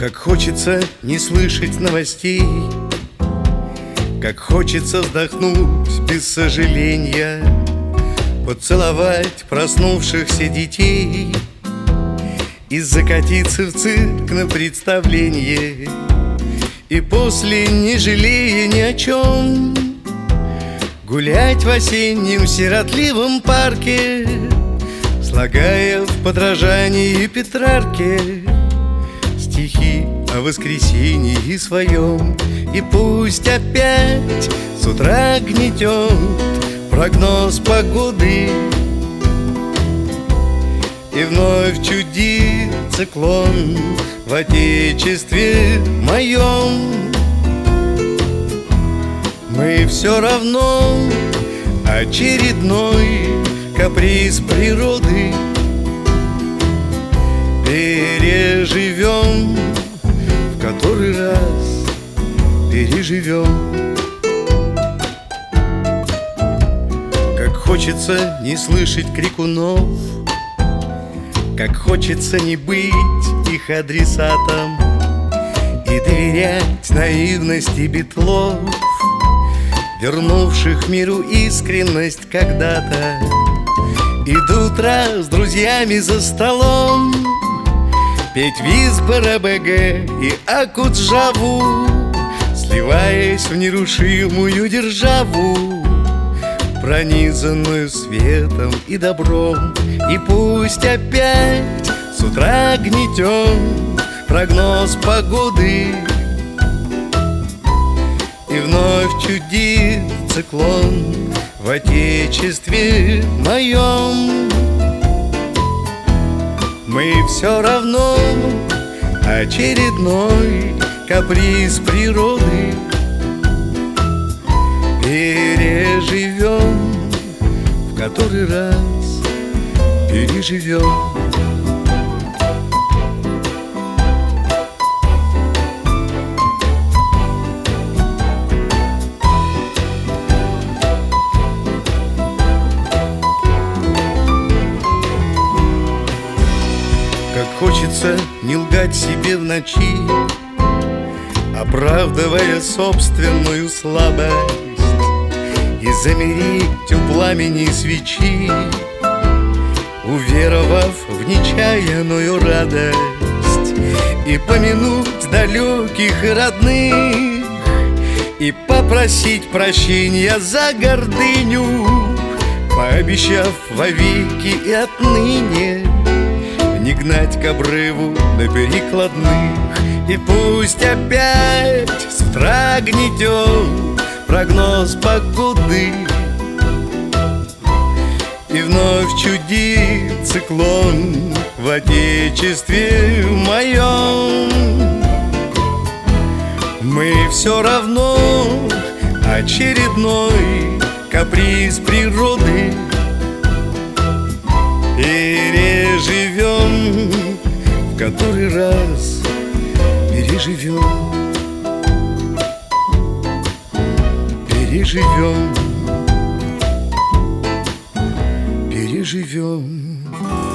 Как хочется не слышать новостей, как хочется вздохнуть без сожаления, поцеловать проснувшихся детей и закатиться в цирк на представление. И после, не жалея ни о чем, гулять в осеннем сиротливом парке, слагая в подражании Петрарке стихи о воскресенье своем. И пусть опять с утра гнетет прогноз погоды, и вновь чудит циклон в отечестве моем, мы все равно очередной каприз природы переживем, в который раз переживем. Как хочется не слышать крикунов, как хочется не быть их адресатом и доверять наивности битлов, вернувших миру искренность когда-то. И до утра с друзьями за столом петь Визбора-БГ и Акуджаву, сливаясь в нерушимую державу, пронизанную светом и добром. И пусть опять с утра гнетет прогноз погоды, и вновь чудит циклон в отечестве моем, мы все равно очередной каприз природы переживем, в который раз переживем. Как хочется не лгать себе в ночи, оправдывая собственную слабость, и замереть у пламени свечи, уверовав в нечаянную радость, и помянуть далеких и родных, и попросить прощения за гордыню, пообещав вовеки и отныне не гнать к обрыву на перекладных. И пусть опять с утра гнетет прогноз погоды, и вновь чудит циклон в отечестве моем, мы все равно очередной каприз природы переживем, в который раз переживем. Переживем, переживем.